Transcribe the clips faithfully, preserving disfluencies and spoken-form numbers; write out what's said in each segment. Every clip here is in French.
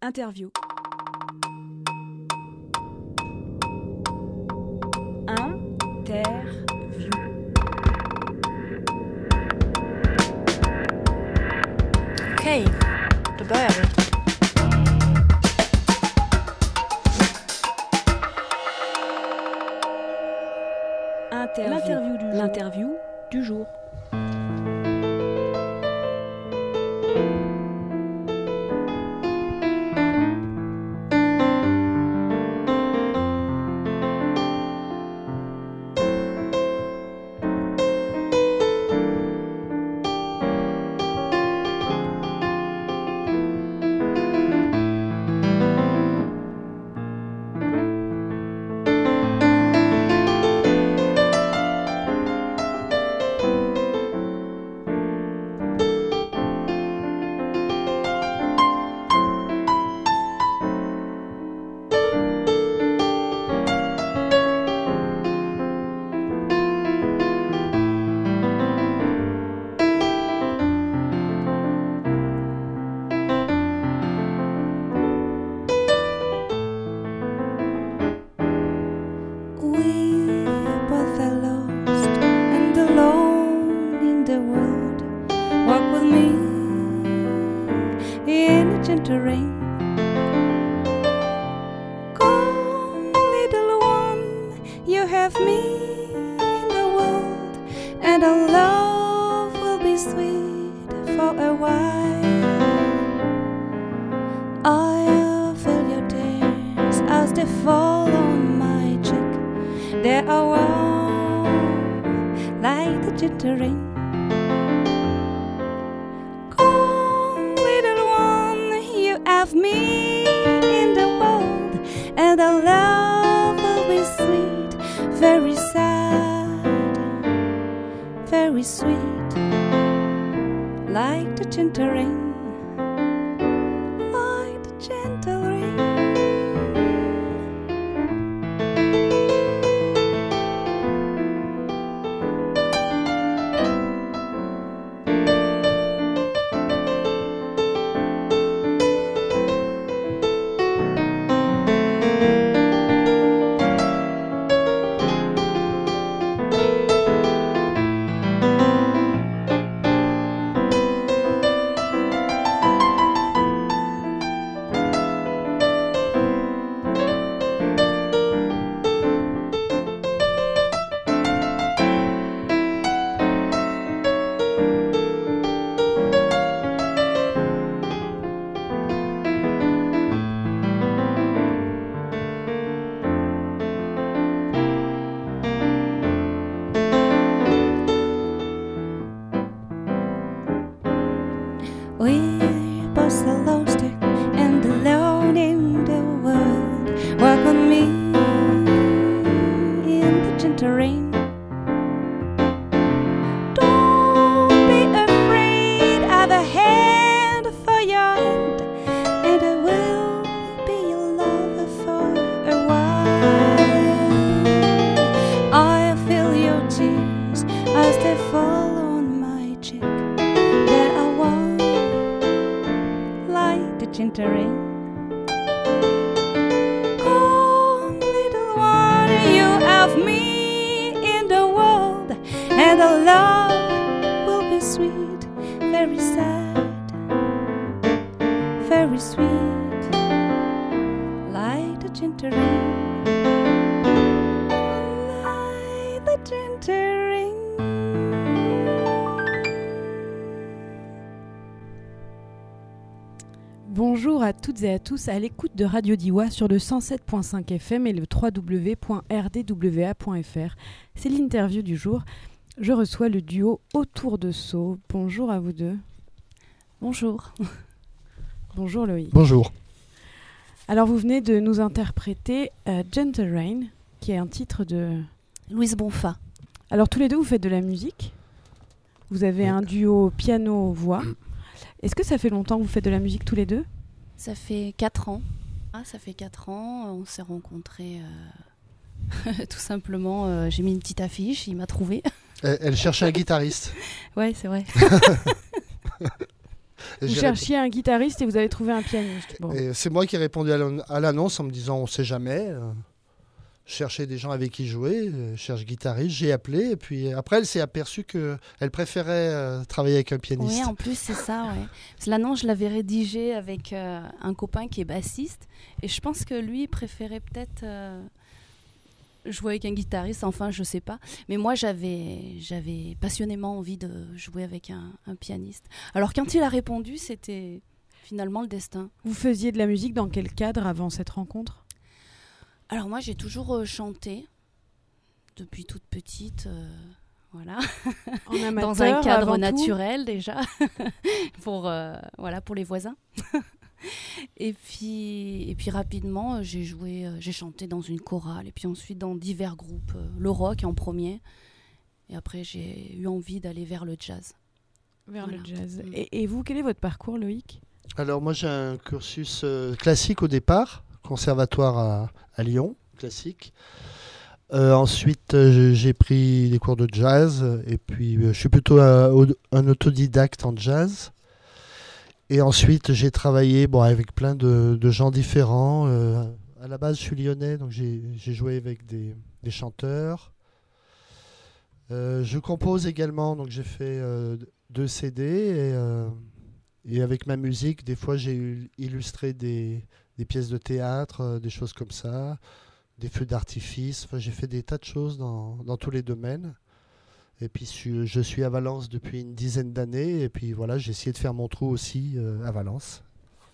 Interview. Interview. Okej, då börjar vi. Interview. L'interview du jour. L'interview du jour. Bonjour à toutes et à tous à l'écoute de Radio Diois sur le cent sept virgule cinq F M et le w w w point r d w a point f r. C'est l'interview du jour. Je reçois le duo Autour de Sceaux. Bonjour à vous deux. Bonjour. Bonjour Loïc. Bonjour. Alors vous venez de nous interpréter uh, Gentle Rain, qui est un titre de Louise Bonfa. Alors tous les deux vous faites de la musique. Vous avez oui. un duo piano-voix. Est-ce que ça fait longtemps que vous faites de la musique tous les deux ? Ça fait quatre ans. Ah, ça fait quatre ans. On s'est rencontrés euh, tout simplement. Euh, j'ai mis une petite affiche, il m'a trouvé. Elle, elle cherchait un guitariste. Ouais, c'est vrai. Vous J'ai cherchiez un guitariste et vous avez trouvé un pianiste. Bon. Et c'est moi qui ai répondu à l'an- à l'annonce en me disant on sait jamais. euh, Je cherchais des gens avec qui jouer, euh, je cherche guitariste, j'ai appelé et puis après elle s'est aperçue qu'elle préférait euh, travailler avec un pianiste. Oui, en plus, c'est ça, ouais. Parce que l'annonce, je l'avais rédigée avec euh, un copain qui est bassiste. Et je pense que lui préférait peut-être euh, jouer avec un guitariste. Enfin, je sais pas. Mais moi, j'avais, j'avais passionnément envie de jouer avec un, un pianiste. Alors, quand il a répondu, c'était finalement le destin. Vous faisiez de la musique dans quel cadre avant cette rencontre ? Alors, moi, j'ai toujours euh, chanté depuis toute petite. Euh, voilà. En amateur, dans un cadre avant naturel tout. Déjà pour euh, voilà pour les voisins. et puis et puis rapidement euh, j'ai joué euh, j'ai chanté dans une chorale et puis ensuite dans divers groupes, euh, le rock en premier et après j'ai eu envie d'aller vers le jazz. Vers voilà. le jazz. Mm. Et, et vous, quel est votre parcours, Loïc ? Alors moi j'ai un cursus euh, classique au départ, conservatoire à, à Lyon, classique. Euh, ensuite euh, j'ai pris des cours de jazz et puis euh, je suis plutôt un, un autodidacte en jazz. Et ensuite j'ai travaillé bon, avec plein de, de gens différents. Euh, à la base je suis lyonnais donc j'ai, j'ai joué avec des, des chanteurs. Euh, je compose également donc j'ai fait euh, deux C D et euh, Et avec ma musique, des fois, j'ai eu- illustré des, des pièces de théâtre, euh, des choses comme ça, des feux d'artifice. Enfin, j'ai fait des tas de choses dans, dans tous les domaines. Et puis, su- je suis à Valence depuis une dizaine d'années. Et puis, voilà, j'ai essayé de faire mon trou aussi euh, à Valence.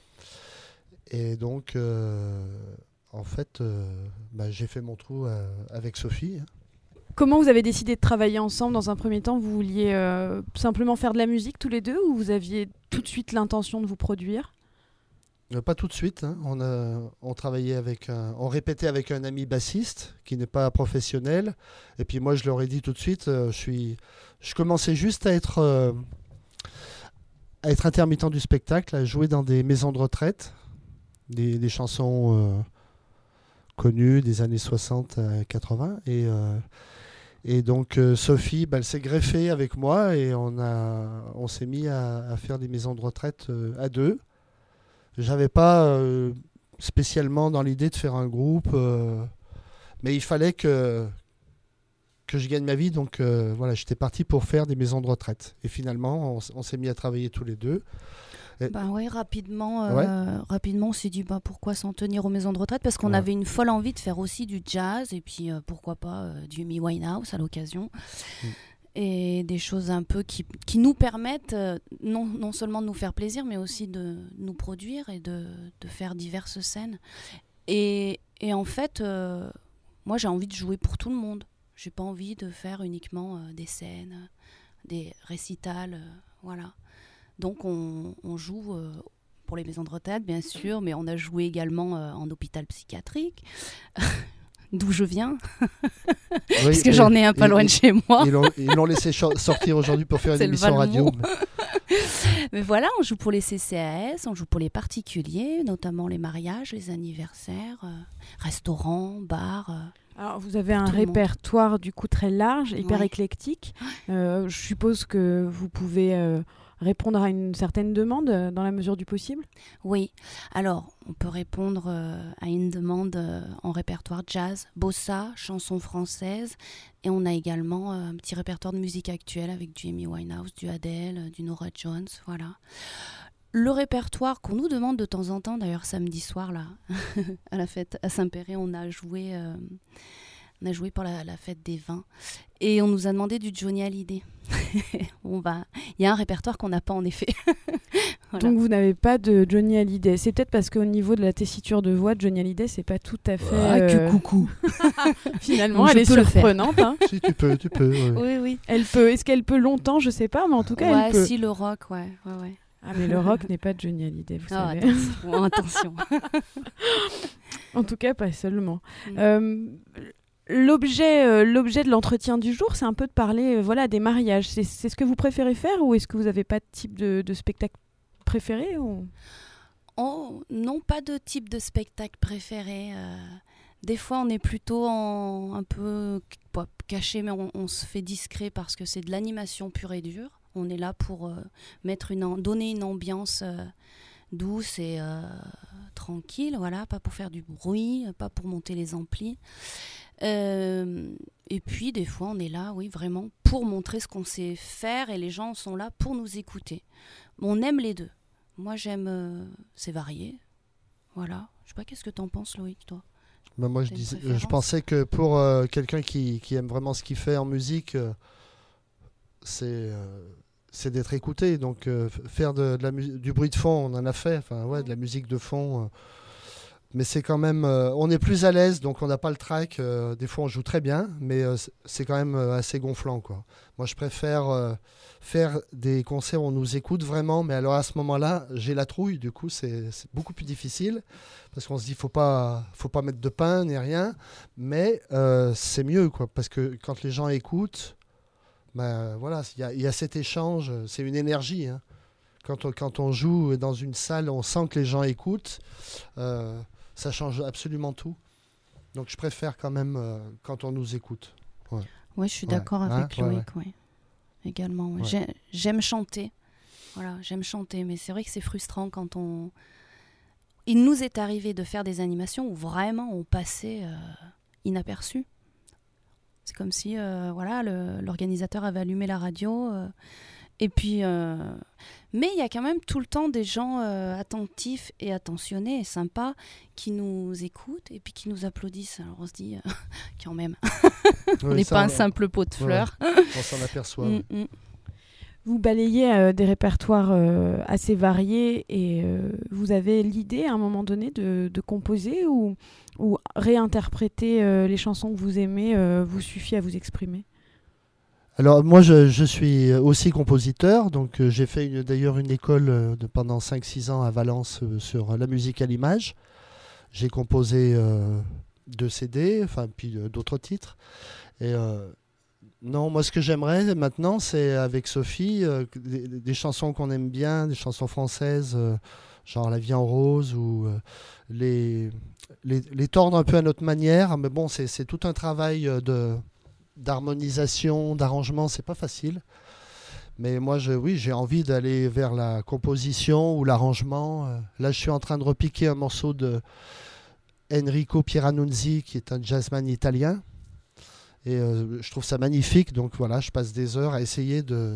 Et donc, euh, en fait, euh, bah, j'ai fait mon trou euh, avec Sophie. hein. Comment vous avez décidé de travailler ensemble ? Dans un premier temps, vous vouliez euh, simplement faire de la musique tous les deux ou vous aviez tout de suite l'intention de vous produire ? Euh, Pas tout de suite. hein. On, a, on travaillait avec un, on répétait avec un ami bassiste qui n'est pas professionnel. Et puis moi, je leur ai dit tout de suite, euh, je suis, je commençais juste à être, euh, à être intermittent du spectacle, à jouer dans des maisons de retraite, des, des chansons euh, connues des années soixante à quatre-vingts. Et, euh, et donc euh, Sophie, bah, elle s'est greffée avec moi et on a, on s'est mis à, à faire des maisons de retraite euh, à deux. J'avais pas euh, spécialement dans l'idée de faire un groupe, euh, mais il fallait que, que je gagne ma vie, donc euh, voilà, j'étais parti pour faire des maisons de retraite. Et finalement, on, s- on s'est mis à travailler tous les deux. Et- Bah ouais, rapidement, euh, Ouais. rapidement, on s'est dit bah, pourquoi s'en tenir aux maisons de retraite parce qu'on Ouais. avait une folle envie de faire aussi du jazz et puis euh, pourquoi pas euh, du Amy Winehouse à l'occasion. Mm. Et des choses un peu qui, qui nous permettent euh, non, non seulement de nous faire plaisir mais aussi de nous produire et de, de faire diverses scènes. Et, et en fait, euh, moi j'ai envie de jouer pour tout le monde. J'ai pas envie de faire uniquement euh, des scènes, des récitals, euh, voilà. Donc on, on joue euh, pour les maisons de retraite, bien sûr, mais on a joué également euh, en hôpital psychiatrique, d'où je viens, Oui, parce que et- j'en ai un pas et- loin de chez moi. Ils l'ont, ils l'ont laissé cho- sortir aujourd'hui pour faire une C'est le émission radio. Valmont. Mais voilà, on joue pour les C C A S, on joue pour les particuliers, notamment les mariages, les anniversaires, euh, restaurants, bars. euh. Alors, vous avez un tout le monde. répertoire du coup très large, hyper Ouais. éclectique. Euh, je suppose que vous pouvez euh, répondre à une certaine demande euh, dans la mesure du possible. Oui, alors on peut répondre euh, à une demande euh, en répertoire jazz, bossa, chansons françaises, et on a également euh, un petit répertoire de musique actuelle avec du Amy Winehouse, du Adele, euh, du Norah Jones, voilà. Le répertoire qu'on nous demande de temps en temps, d'ailleurs samedi soir là, à la fête à Saint-Péray, on a joué, euh, on a joué pour la, la fête des vins, et on nous a demandé du Johnny Hallyday. On va, il y a un répertoire qu'on n'a pas en effet. Voilà. Donc vous n'avez pas de Johnny Hallyday. C'est peut-être parce qu'au niveau de la tessiture de voix de Johnny Hallyday, c'est pas tout à fait. Ah, que euh, coucou. Finalement, Je elle est peux le faire. surprenante. hein. Si tu peux, tu peux. ouais. Oui, oui. Elle peut. Est-ce qu'elle peut longtemps ? Je sais pas, mais en tout cas, Ouais, elle peut. si le rock, ouais, ouais, ouais. Ah, mais le rock n'est pas Johnny Hallyday, vous Ah, savez. attention, attention. En tout cas, pas seulement. Mm. Euh, L'objet, euh, l'objet de l'entretien du jour, c'est un peu de parler euh, voilà, des mariages. C'est, c'est ce que vous préférez faire ou est-ce que vous n'avez pas de type de, de spectacle préféré ou... Oh, non, pas de type de spectacle préféré. euh, Des fois, on est plutôt en, un peu pas caché, mais on, on se fait discret parce que c'est de l'animation pure et dure. On est là pour euh, mettre une, donner une ambiance euh, douce et euh, tranquille, voilà, pas pour faire du bruit, pas pour monter les amplis. Euh, et puis des fois on est là, oui, vraiment pour montrer ce qu'on sait faire, et les gens sont là pour nous écouter. On aime les deux. Moi j'aime, euh, c'est varié, voilà. Je sais pas, qu'est-ce que t'en penses, Loïc, toi? Ben moi je, disais, je pensais que pour euh, quelqu'un qui, qui aime vraiment ce qu'il fait en musique, euh, c'est, euh, c'est d'être écouté. Donc euh, faire de, de la mu- du bruit de fond, on en a fait, enfin ouais, de la musique de fond. Euh, mais c'est quand même, euh, on est plus à l'aise, donc on n'a pas le trac. Euh, des fois on joue très bien, mais euh, c'est quand même euh, assez gonflant, quoi. Moi je préfère euh, faire des concerts où on nous écoute vraiment, mais alors à ce moment-là, j'ai la trouille, du coup c'est, c'est beaucoup plus difficile, parce qu'on se dit faut pas, faut pas mettre de pain ni rien, mais euh, c'est mieux, quoi, parce que quand les gens écoutent, ben voilà, il y a, y a cet échange, c'est une énergie, hein. Quand on, quand on joue dans une salle, on sent que les gens écoutent, euh, ça change absolument tout. Donc je préfère quand même euh, quand on nous écoute. Ouais, ouais, je suis ouais. d'accord avec hein Loïc, ouais, ouais. ouais. Également. Ouais. Ouais. J'ai, j'aime chanter, voilà, j'aime chanter, mais c'est vrai que c'est frustrant quand on... Il nous est arrivé de faire des animations où vraiment on passait euh, inaperçu. C'est comme si euh, voilà, le, l'organisateur avait allumé la radio... Euh, Et puis, euh... mais il y a quand même tout le temps des gens euh, attentifs et attentionnés et sympas qui nous écoutent et puis qui nous applaudissent. Alors on se dit, euh, quand même, on n'est Oui, pas ça, un simple pot de fleurs. Ouais, on s'en aperçoit. Mm, mm. Vous balayez euh, des répertoires euh, assez variés et euh, vous avez l'idée à un moment donné de, de composer ou, ou réinterpréter euh, les chansons que vous aimez euh, vous suffit à vous exprimer? Alors moi je, je suis aussi compositeur, donc euh, j'ai fait une, d'ailleurs une école euh, de, pendant cinq six ans à Valence euh, sur la musique à l'image. J'ai composé euh, deux C D, enfin puis euh, d'autres titres. Et euh, non, moi ce que j'aimerais maintenant, c'est avec Sophie euh, des, des chansons qu'on aime bien, des chansons françaises, euh, genre La vie en rose, ou euh, les, les, les tordre un peu à notre manière. Mais bon, c'est, c'est tout un travail euh, de d'harmonisation, d'arrangement, c'est pas facile. Mais moi, je, oui, j'ai envie d'aller vers la composition ou l'arrangement. Là, je suis en train de repiquer un morceau de Enrico Pieranunzi, qui est un jazzman italien. Et euh, je trouve ça magnifique. Donc voilà, je passe des heures à essayer de,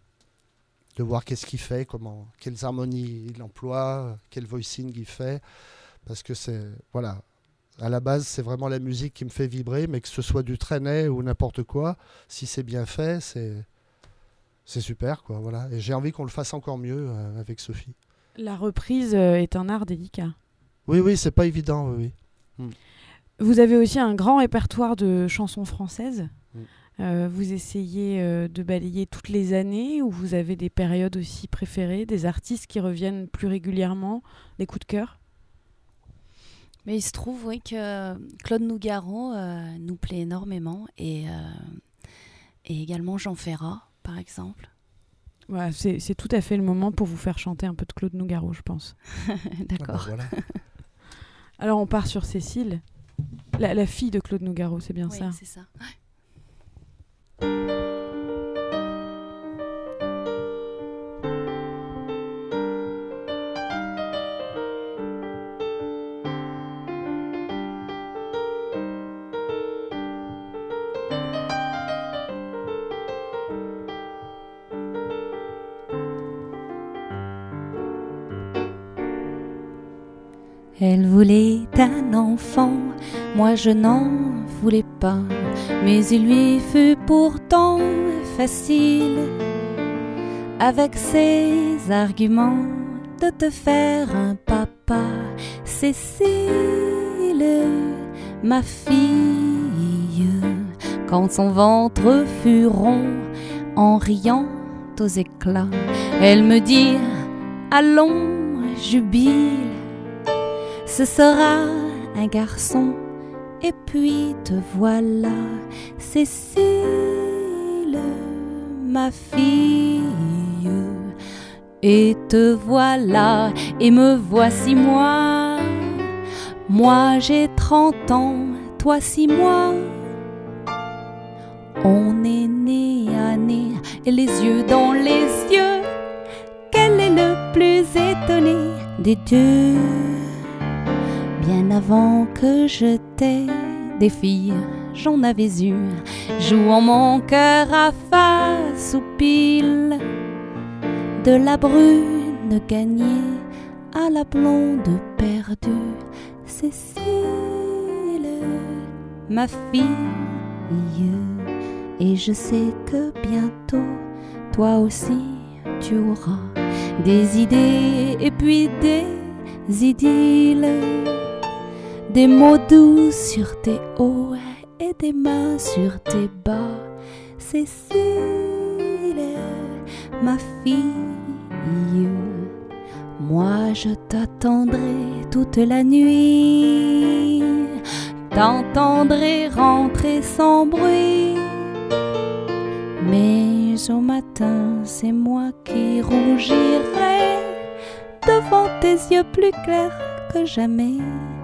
de voir qu'est-ce qu'il fait, comment, quelles harmonies il emploie, quel voicing il fait. Parce que c'est... Voilà. À la base, c'est vraiment la musique qui me fait vibrer, mais que ce soit du Trenet ou n'importe quoi, si c'est bien fait, c'est, c'est super, quoi, voilà. Et j'ai envie qu'on le fasse encore mieux euh, avec Sophie. La reprise euh, est un art délicat. Oui, oui, c'est pas évident, oui. oui. Mm. Vous avez aussi un grand répertoire de chansons françaises. Mm. Euh, vous essayez euh, de balayer toutes les années, ou vous avez des périodes aussi préférées, des artistes qui reviennent plus régulièrement, des coups de cœur? Mais il se trouve, oui, que Claude Nougaro euh, nous plaît énormément, et, euh, et également Jean Ferrat, par exemple. Ouais, c'est, c'est tout à fait le moment pour vous faire chanter un peu de Claude Nougaro, je pense. D'accord. Ah bah voilà. Alors on part sur Cécile, la, la fille de Claude Nougaro, c'est bien oui, ça? c'est ça. Elle voulait un enfant, moi je n'en voulais pas, mais il lui fut pourtant facile, avec ses arguments, de te faire un papa. Cécile, ma fille, quand son ventre fut rond, en riant aux éclats, elle me dit, allons, jubile, ce sera un garçon, et puis te voilà, Cécile, ma fille. Et te voilà, et me voici moi. Moi j'ai trente ans, toi six mois. On est né à nez et les yeux dans les yeux. Quel est le plus étonné des deux? Bien avant que je t'aie, des filles, j'en avais eu, jouant mon cœur à face ou pile. De la brune gagnée à la blonde perdue, Cécile, ma fille. Et je sais que bientôt, toi aussi, tu auras des idées et puis des idylles, des mots doux sur tes hauts et des mains sur tes bas. Cécile, ma fille, moi je t'attendrai toute la nuit, t'entendrai rentrer sans bruit. Mais au matin, c'est moi qui rougirai devant tes yeux plus clairs que jamais.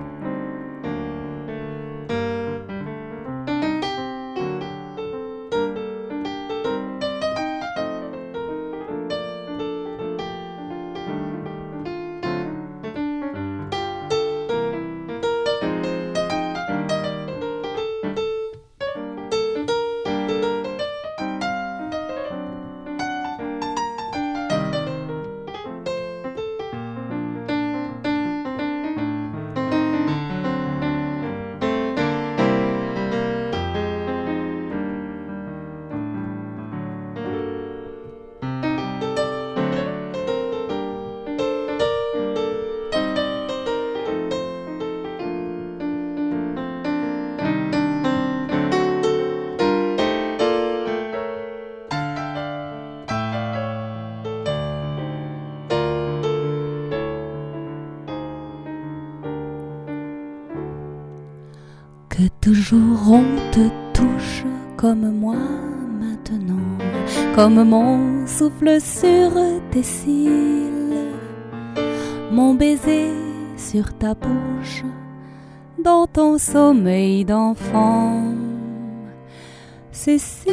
Que toujours on te touche comme moi maintenant, comme mon souffle sur tes cils, mon baiser sur ta bouche, dans ton sommeil d'enfant. Cécile,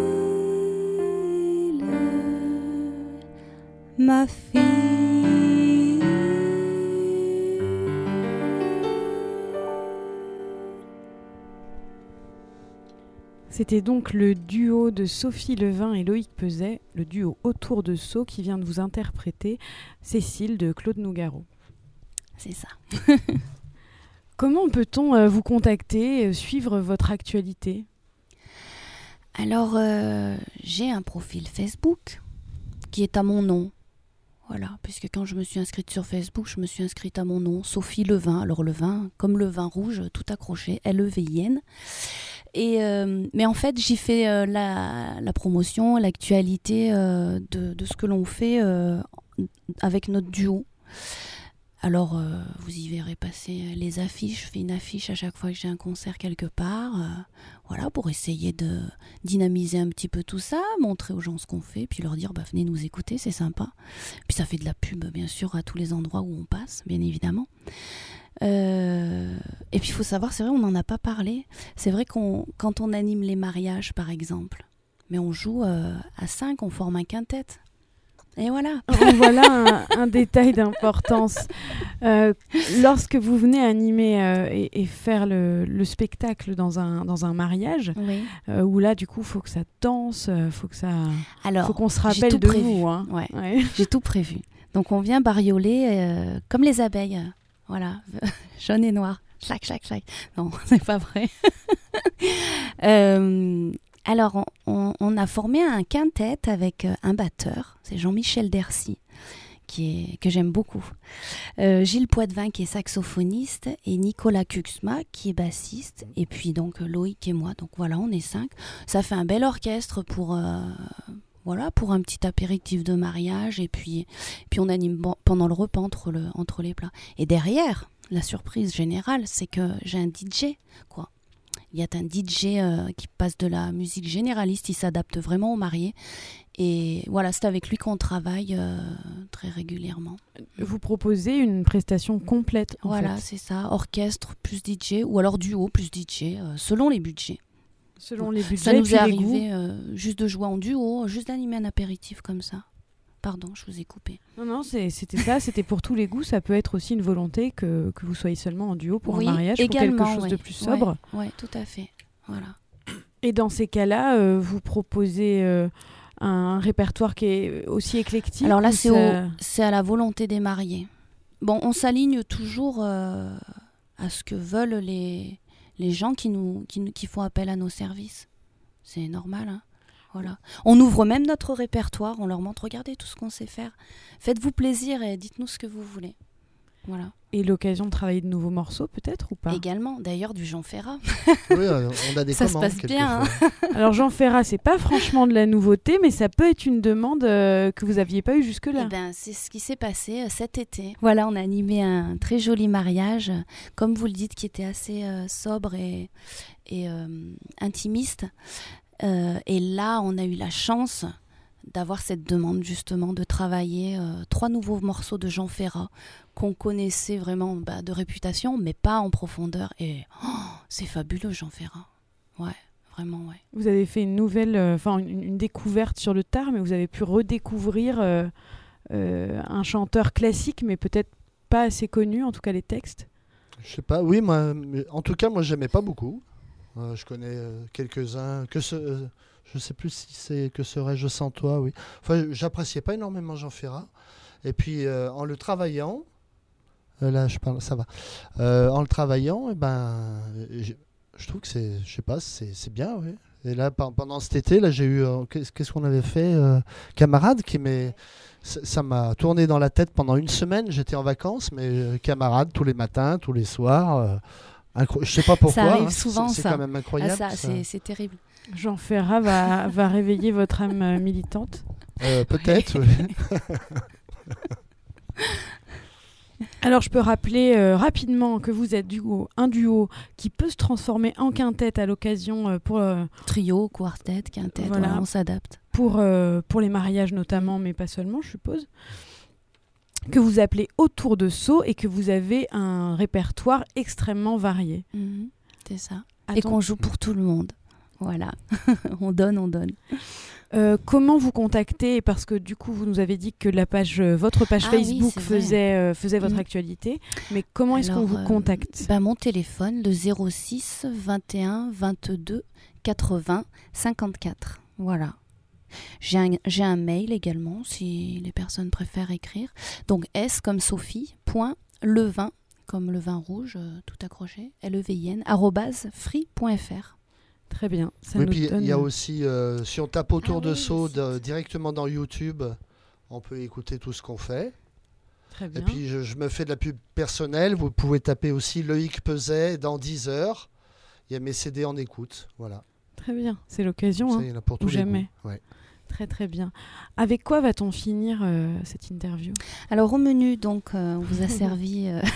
ma fille. C'était donc le duo de Sophie Levin et Loïc Pezet, le duo Autour de Sceaux, qui vient de vous interpréter Cécile de Claude Nougaro. C'est ça. Comment peut-on euh, vous contacter, euh, suivre votre actualité ? Alors, euh, j'ai un profil Facebook qui est à mon nom. Voilà, puisque quand je me suis inscrite sur Facebook, je me suis inscrite à mon nom, Sophie Levin. Alors le vin, comme le vin rouge, tout accroché, L E V I N. Et, euh, mais en fait, j'y fais euh, la, la promotion, l'actualité euh, de, de ce que l'on fait euh, avec notre duo. Alors, euh, vous y verrez passer les affiches. Je fais une affiche à chaque fois que j'ai un concert quelque part. Euh, voilà, pour essayer de dynamiser un petit peu tout ça, montrer aux gens ce qu'on fait, puis leur dire, bah, venez nous écouter, c'est sympa. Puis ça fait de la pub, bien sûr, à tous les endroits où on passe, bien évidemment. Euh, et puis il faut savoir, c'est vrai, on n'en a pas parlé. C'est vrai qu'on, quand on anime les mariages, par exemple, mais on joue euh, à cinq, on forme un quintet. Et voilà. Voilà un, un détail d'importance. Euh, lorsque vous venez animer euh, et, et faire le, le spectacle dans un, dans un mariage, oui. euh, où là, du coup, il faut que ça danse, il faut, que ça... Alors, faut qu'on se rappelle de prévu. vous. Hein. Ouais. Ouais. J'ai tout prévu. Donc, on vient barioler euh, comme les abeilles. Voilà, jaune et noir. Clac, clac, clac. Non, c'est pas vrai. euh... Alors, on, on, on a formé un quintet avec un batteur, c'est Jean-Michel Dercy, qui est, que j'aime beaucoup. Euh, Gilles Poitvin, qui est saxophoniste, et Nicolas Cuxma, qui est bassiste, et puis donc Loïc et moi. Donc voilà, on est cinq. Ça fait un bel orchestre pour, euh, voilà, pour un petit apéritif de mariage, et puis, puis on anime pendant le repas entre, le, entre les plats. Et derrière, la surprise générale, c'est que j'ai un D J, quoi. Il y a un D J euh, qui passe de la musique généraliste, il s'adapte vraiment aux mariés. Et voilà, c'est avec lui qu'on travaille euh, très régulièrement. Vous proposez une prestation complète, en Voilà, fait. c'est ça. Orchestre plus D J, ou alors duo plus D J, euh, selon les budgets. Selon les budgets, ça nous est puis les goûts. arrivé euh, juste de jouer en duo, juste d'animer un apéritif comme ça. Pardon, je vous ai coupé. Non, non, c'est, c'était ça, c'était pour tous les goûts. Ça peut être aussi une volonté que, que vous soyez seulement en duo pour Oui, un mariage, également, pour quelque chose oui. de plus sobre. Oui, ouais, tout à fait. Voilà. Et dans ces cas-là, euh, vous proposez euh, un répertoire qui est aussi éclectique. Alors là, ou c'est, ça... au, c'est à la volonté des mariés. Bon, on s'aligne toujours euh, à ce que veulent les, les gens qui, nous, qui, qui font appel à nos services. C'est normal, hein. Voilà. On ouvre même notre répertoire, on leur montre, regardez tout ce qu'on sait faire. Faites-vous plaisir et dites-nous ce que vous voulez. Voilà. Et l'occasion de travailler de nouveaux morceaux, peut-être, ou pas ? Également, d'ailleurs, du Jean Ferrat. Oui, on a des Ça se commandes. passe bien, hein. Alors Jean Ferrat, c'est pas franchement de la nouveauté, mais ça peut être une demande euh, que vous n'aviez pas eue jusque-là. Eh ben, c'est ce qui s'est passé euh, cet été. Voilà, on a animé un très joli mariage, euh, comme vous le dites, qui était assez euh, sobre et, et euh, intimiste. Euh, et là, on a eu la chance d'avoir cette demande justement de travailler euh, trois nouveaux morceaux de Jean Ferrat qu'on connaissait vraiment bah, de réputation, mais pas en profondeur. Et oh, c'est fabuleux, Jean Ferrat. Ouais, vraiment, ouais. Vous avez fait une nouvelle, enfin euh, une, une découverte sur le tard, mais vous avez pu redécouvrir euh, euh, un chanteur classique, mais peut-être pas assez connu, en tout cas les textes. Je sais pas, oui, moi, en tout cas, moi, j'aimais pas beaucoup. Euh, je connais euh, quelques-uns. Que ce, euh, je sais plus si c'est Que serais-je sans toi, oui. Enfin, j'appréciais pas énormément Jean Ferrat. Et puis, euh, en le travaillant, euh, là, je parle, ça va. Euh, en le travaillant, eh ben, je, je trouve que c'est, je sais pas, c'est, c'est bien, oui. Et là, pendant cet été, là, j'ai eu, euh, qu'est-ce, qu'est-ce qu'on avait fait, euh, Camarade, qui m'est, ça, ça m'a tourné dans la tête pendant une semaine. J'étais en vacances, mais euh, Camarade tous les matins, tous les soirs. Euh, Incro- je sais pas pourquoi. Ça arrive hein, souvent, c'est, c'est ça. quand même incroyable. Ah, ça, ça. c'est, c'est terrible. Jean Ferrat va, va réveiller votre âme euh, militante. Euh, peut-être, oui. Alors, je peux rappeler euh, rapidement que vous êtes duo, un duo qui peut se transformer en quintette à l'occasion euh, pour, euh, Trio, quartet, quintet, Voilà. voilà, on s'adapte. pour, euh, pour les mariages notamment, mais pas seulement, je suppose. Que vous appelez Autour de Sceaux et que vous avez un répertoire extrêmement varié. Mhm, c'est ça. Et Attends, qu'on joue pour tout le monde. Voilà. On donne, on donne. euh, comment vous contacter ? Parce que du coup, vous nous avez dit que la page, euh, votre page Ah oui, Facebook c'est vrai. faisait, euh, faisait votre Mhm. actualité. Mais comment est-ce Alors, qu'on vous euh, contacte ? bah, mon téléphone, le zéro six vingt et un vingt-deux quatre-vingts cinquante-quatre. Voilà. J'ai un, j'ai un mail également, si les personnes préfèrent écrire. Donc S comme Sophie, point, levin, comme le vin rouge, euh, tout accroché, L E V I N, arrobase, free point F R. Très bien. Ça Oui, nous puis il donne... y a aussi, euh, si on tape Autour Ah de oui, Sceaux c'est de- vrai. directement dans YouTube, on peut écouter tout ce qu'on fait. Très bien. Et puis je, je me fais de la pub personnelle. Vous pouvez taper aussi Loïc Peset dans dix heures. Il y a mes C D en écoute. Voilà. Très bien. C'est l'occasion. Ça, hein. il y en a pour tous ou les jamais. goûts. Ouais. Très très bien. Avec quoi va-t-on finir euh, cette interview ? Alors au menu, donc, euh, on vous a servi euh,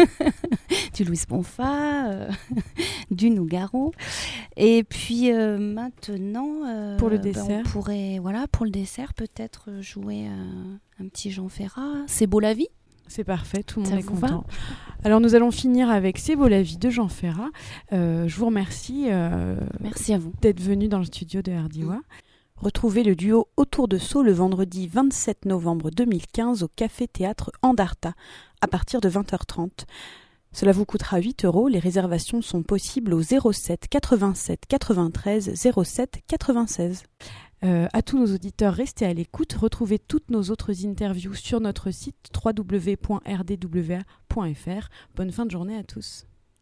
du Louis Bonfa, euh, du Nougaro. Et puis euh, maintenant, euh, Pour le ben, dessert. on pourrait, voilà, pour le dessert, peut-être jouer euh, un petit Jean Ferrat. C'est beau la vie. C'est parfait, tout le monde Ça est vous va ? content. Alors nous allons finir avec C'est beau la vie de Jean Ferrat. Euh, je vous remercie euh, Merci à vous. d'être venu dans le studio de R D W A. Retrouvez le duo Autour de Sceaux le vendredi vingt-sept novembre deux mille quinze au Café Théâtre Andarta à partir de vingt heures trente. Cela vous coûtera huit euros. Les réservations sont possibles au zéro sept quatre-vingt-sept quatre-vingt-treize zéro sept quatre-vingt-seize. Euh, à tous nos auditeurs, restez à l'écoute. Retrouvez toutes nos autres interviews sur notre site w w w point r d w a point f r. Bonne fin de journée à tous.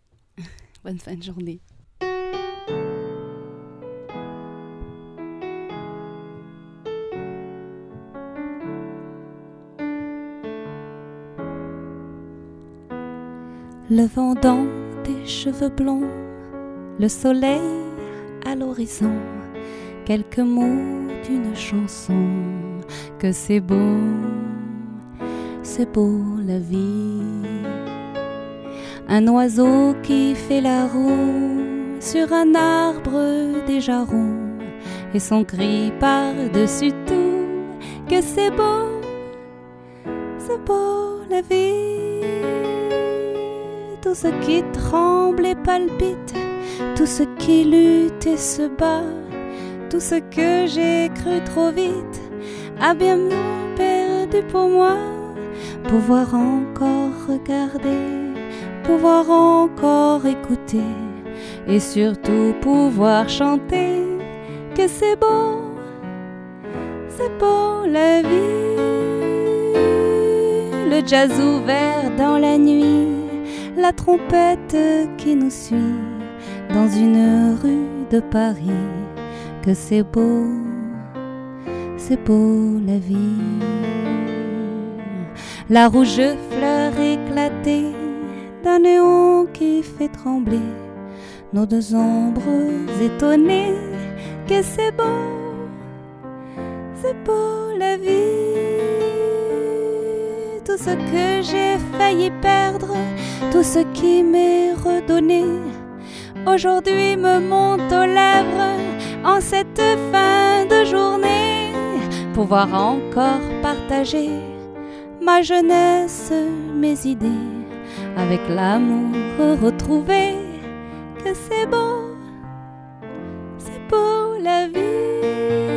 Bonne fin de journée. Le vent dans tes cheveux blonds, le soleil à l'horizon, quelques mots d'une chanson, que c'est beau, c'est beau la vie. Un oiseau qui fait la roue sur un arbre déjà rond, et son cri par-dessus tout, que c'est beau, c'est beau la vie. Tout ce qui tremble et palpite, tout ce qui lutte et se bat, tout ce que j'ai cru trop vite a bien mieux perdu pour moi. Pouvoir encore regarder, pouvoir encore écouter, et surtout pouvoir chanter que c'est beau, c'est beau la vie. Le jazz ouvert dans la nuit, la trompette qui nous suit dans une rue de Paris, que c'est beau, c'est beau la vie. La rouge fleur éclatée d'un néon qui fait trembler nos deux ombres étonnées, que c'est beau, c'est beau la vie. Tout ce que j'ai failli perdre, tout ce qui m'est redonné, aujourd'hui me monte aux lèvres en cette fin de journée. Pouvoir encore partager ma jeunesse, mes idées, avec l'amour retrouvé, que c'est beau, c'est beau la vie.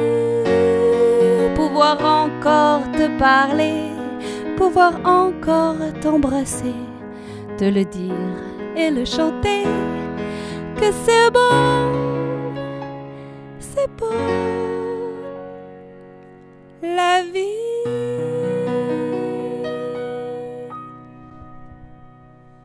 Pouvoir encore te parler, pouvoir encore t'embrasser, te le dire et le chanter, que c'est beau, c'est beau.